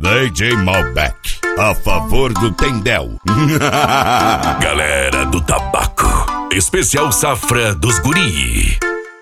DJ Malbec, a favor do Tendel. Galera do tabaco, especial safra dos guri.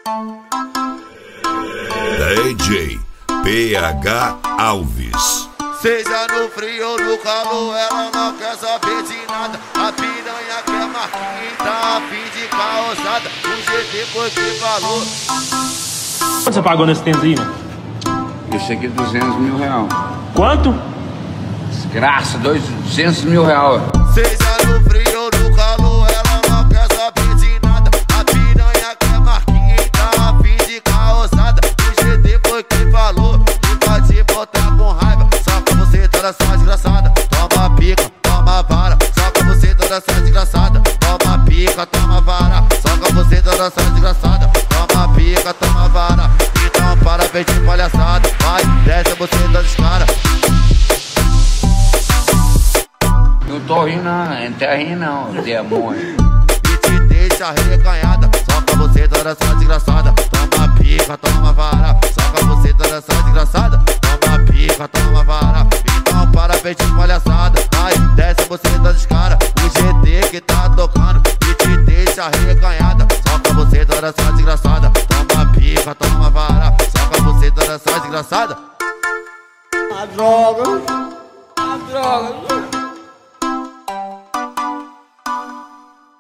DJ PH Alves. Seja no frio ou no calor, ela não quer saber de nada. A piranha quer marquinha e tá a fim de calçada. O GT foi que falou. Quanto você pagou nesse tênis aí, mano? Esse aqui é 200 mil real. Quanto? Desgraça, 200 mil real. Seja no frio ou no calor, ela não quer saber de nada. A piranha quer marquinha e tá a fim de calçada. O GT foi que falou. E pode botar com raiva. Soca você toda essa desgraçada. Toma pica, toma vara. Soca você toda essa desgraçada. Toma pica, toma vara. Soca você toda essa desgraçada. Toma pica, toma vara. Então para ver de palhaçada. Vai, desce você das escadas. Não tô rindo não, não tá rindo não, demônio. E te deixa reganhada. Soca você toda essa desgraçada. Toma pica, toma vara. Soca você toda essa desgraçada. Toma pica, toma vara. Então para ver de palhaçada. Vai, desce você das escadas. O GT que tá tocando e te deixa reganhada. Soca você toda essa desgraçada. Toma pica, toma vara. Soca você toda essa desgraçada. A droga.